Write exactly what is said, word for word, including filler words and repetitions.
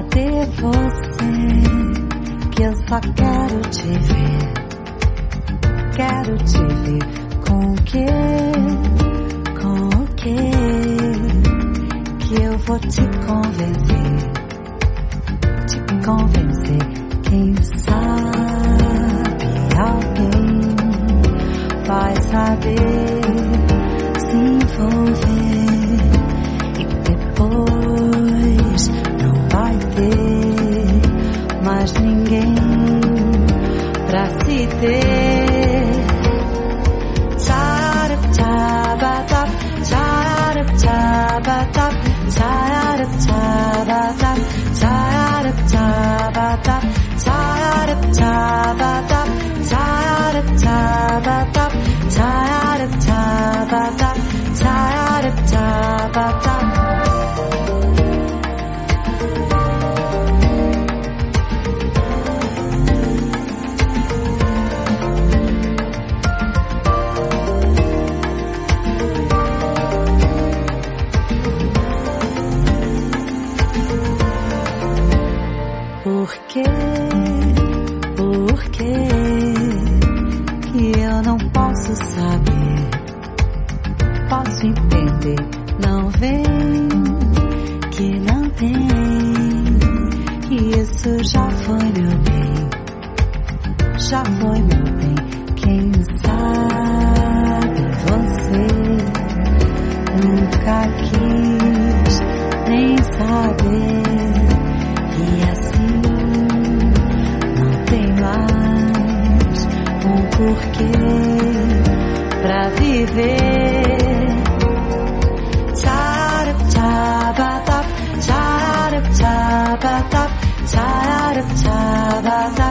ter você, que eu só quero te ver. Quero te ver com o quê? Com o quê? Que eu vou te convencer, te convencer. Quem sabe alguém vai saber se envolver e depois não vai ter mais ninguém pra se ter. Tcharap tchabatap, tcharap tchabatap, tcharap tchabatap, tcharap tchabatap, tcharap tchabatap, tcharap tchabatap, tcharap tchabatap, tcharap tchabatap. Por quê? Por quê que eu não posso saber? Posso entender, não vem, que não tem, que isso já foi meu bem, já foi meu bem. Quem sabe você nunca quis nem saber. E assim não tem mais um porquê pra viver. Tcharap tchabatap, tcharap tchabatap, tcharap tchabatap.